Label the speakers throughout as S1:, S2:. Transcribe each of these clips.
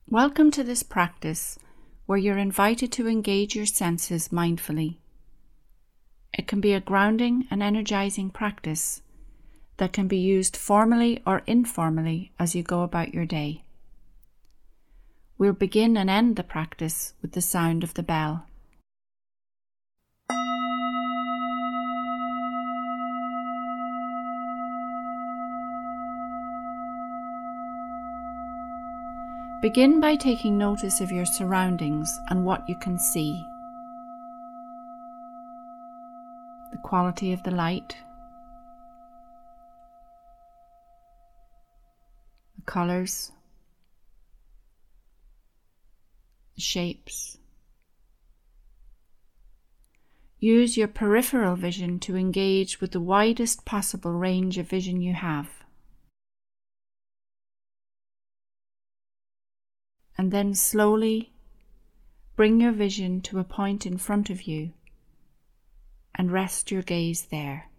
S1: Welcome to this practice where you're invited to engage your senses mindfully. It can be a grounding and energizing practice that can be used formally or informally as you go about your day. We'll begin and end the practice with the sound of the bell. Begin by taking notice of your surroundings and what you can see. The quality of the light, the colours, the shapes. Use your peripheral vision to engage with the widest possible range of vision you have. And then slowly bring your vision to a point in front of you and rest your gaze there.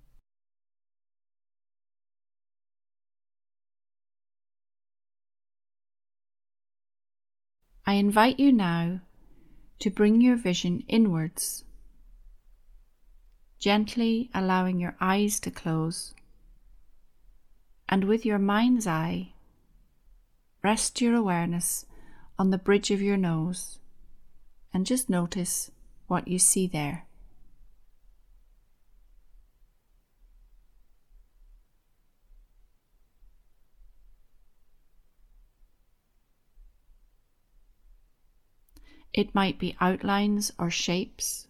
S1: I invite you now to bring your vision inwards, gently allowing your eyes to close, and with your mind's eye, rest your awareness on the bridge of your nose and just notice what you see there. It might be outlines or shapes,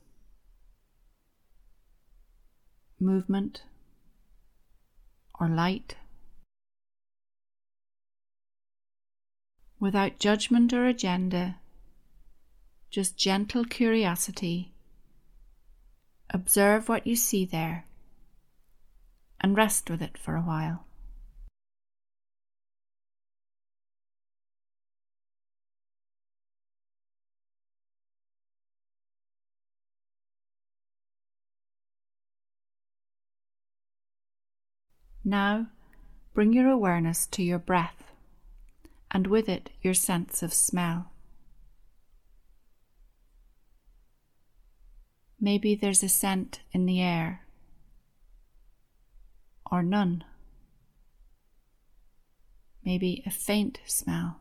S1: movement or light. Without judgment or agenda, just gentle curiosity. Observe what you see there and rest with it for a while. Now, bring your awareness to your breath, and with it your sense of smell. Maybe there's a scent in the air, or none. Maybe a faint smell.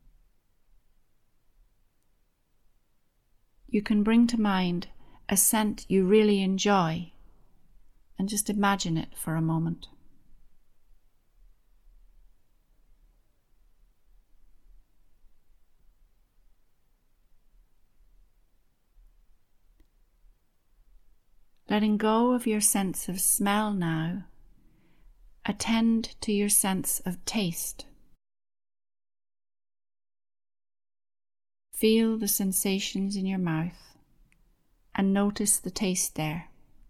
S1: You can bring to mind a scent you really enjoy and just imagine it for a moment. Letting go of your sense of smell now, attend to your sense of taste. Feel the sensations in your mouth and notice the taste there.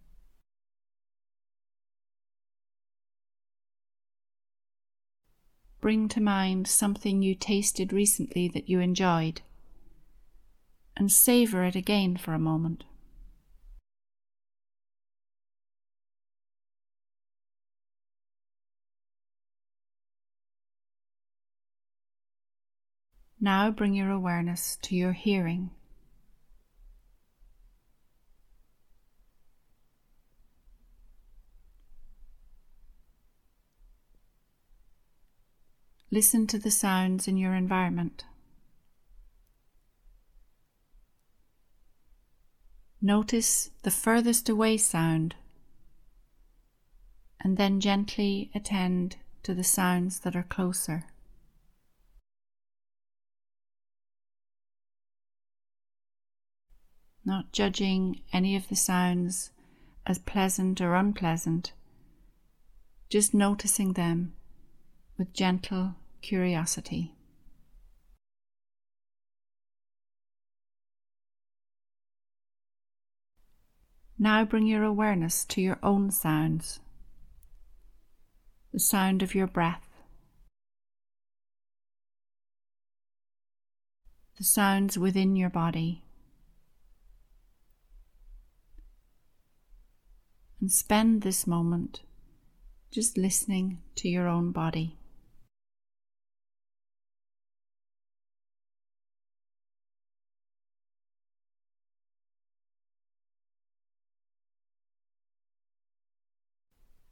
S1: Bring to mind something you tasted recently that you enjoyed and savour it again for a moment. Now bring your awareness to your hearing. Listen to the sounds in your environment. Notice the furthest away sound, and then gently attend to the sounds that are closer. Not judging any of the sounds as pleasant or unpleasant, just noticing them with gentle curiosity. Now bring your awareness to your own sounds, the sound of your breath, the sounds within your body. And spend this moment just listening to your own body.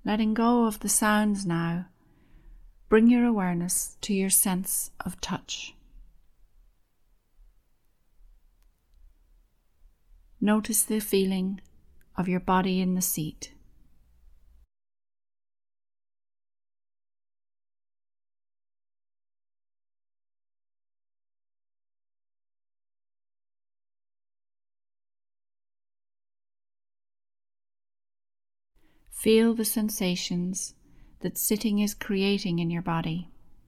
S1: Letting go of the sounds now, bring your awareness to your sense of touch. Notice the feeling of your body in the seat. Feel the sensations that sitting is creating in your body.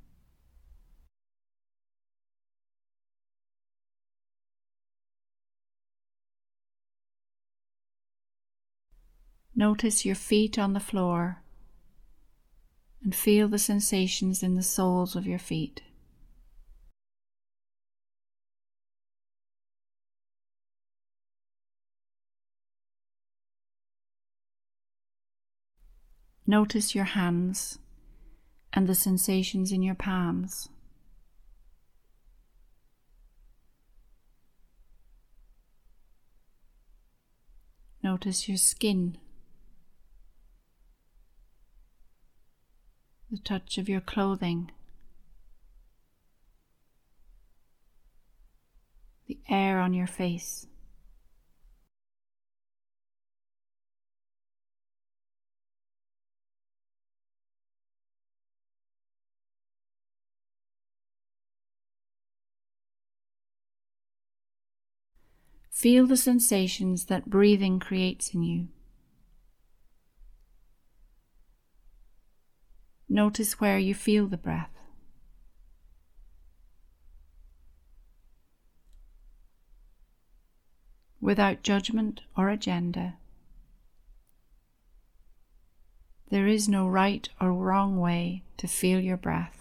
S1: Notice your feet on the floor and feel the sensations in the soles of your feet. Notice your hands and the sensations in your palms. Notice your skin, the touch of your clothing, the air on your face. Feel the sensations that breathing creates in you. Notice where you feel the breath. Without judgment or agenda, there is no right or wrong way to feel your breath.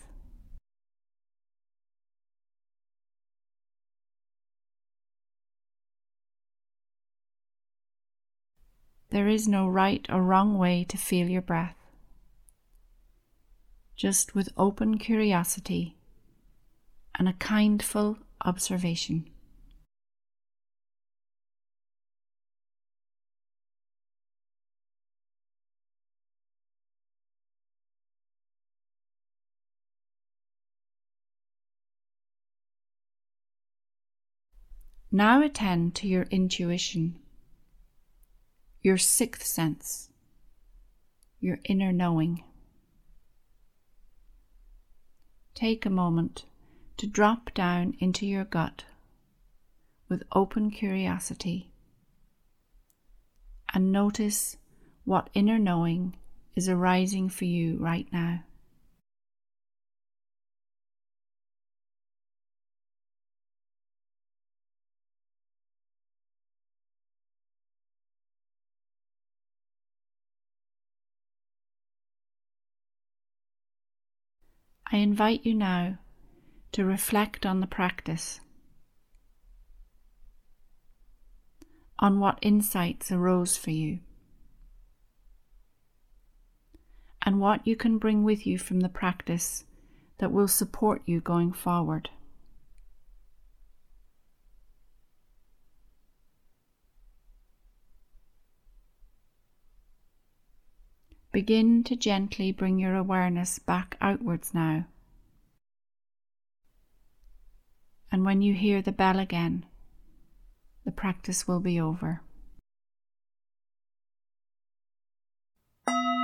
S1: There is no right or wrong way to feel your breath. Just with open curiosity and a kindful observation. Now attend to your intuition, your sixth sense, your inner knowing. Take a moment to drop down into your gut with open curiosity and notice what inner knowing is arising for you right now. I invite you now to reflect on the practice, on what insights arose for you, and what you can bring with you from the practice that will support you going forward. Begin to gently bring your awareness back outwards now. And when you hear the bell again, the practice will be over.